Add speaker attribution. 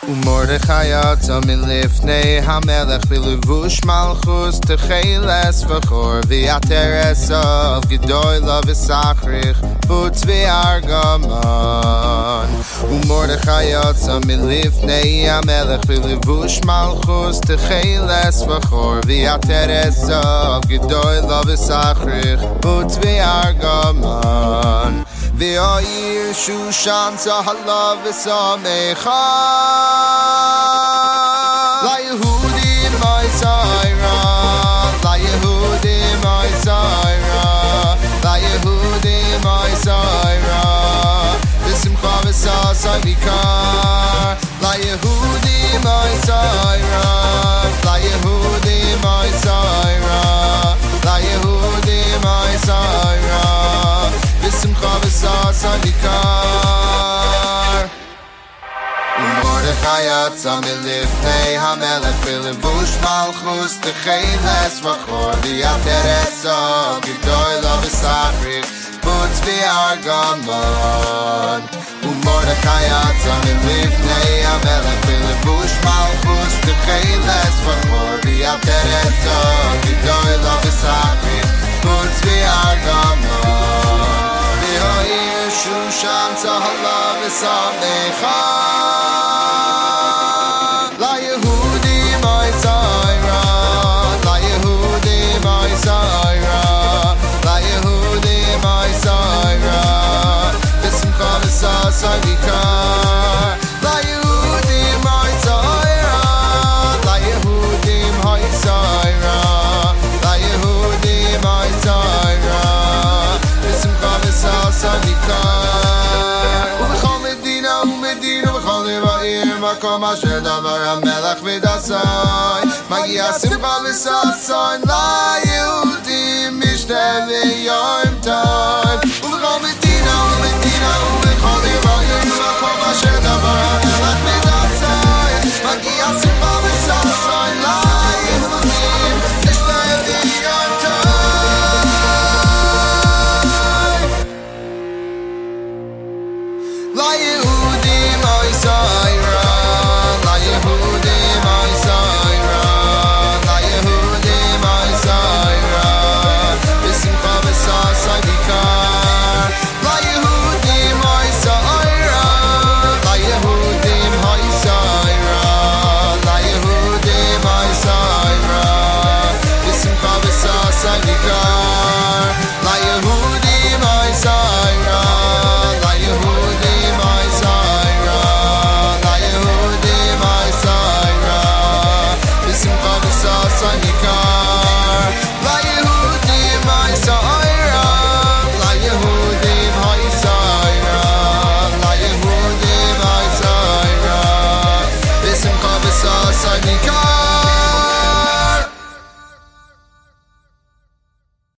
Speaker 1: ומרדכי יצא מלפני המלך בלבוש מלכות תחילס וחור ויעטר עשיו גדולה וסחריך וצבי ארגמן. ומרדכי יצא מלפני המלך בלבוש מלכות תחילס וחור ויעטר עשיו גדולה וסחריך וצבי ארגמן. והעיר שושן צהלה ושמחה ליהודים מייסיירה, ליהודים מייסיירה, ליהודים מייסיירה, בשמחה וששון ויקר. ליהודים מייסיירה, ליהודים מייסיירה, ליהודים מייסיירה, בשמחה וששון ויקר. ומרדכי יצא מלפני המלך בלבוש מלכות תחילס וחור ויעטר עשיו גדולה וסחריך וצבי ארגמן. ומרדכי יצא מלפני המלך בלבוש מלכות תחילס וחור ויעטר עשיו גדולה וסחריך וצבי ארגמן. והעיר שושן צהלה ושמחה ליהודים מייסיירה, ליהודים מייסיירה, ליהודים מייסיירה, בשמחה וששון ויקר. ליהודים מייסיירה, ליהודים מייסיירה, ליהודים מייסיירה, בשמחה וששון ויקר. ובכל מדינה ומדינה ובכל עיר ועיר מקום אשר דבר המלך ודסי מגיע שמחה וששון ליהודים משתה ויום טוב. ובכל מדינה ומדינה ובכל עיר ועיר מקום אשר דבר המלך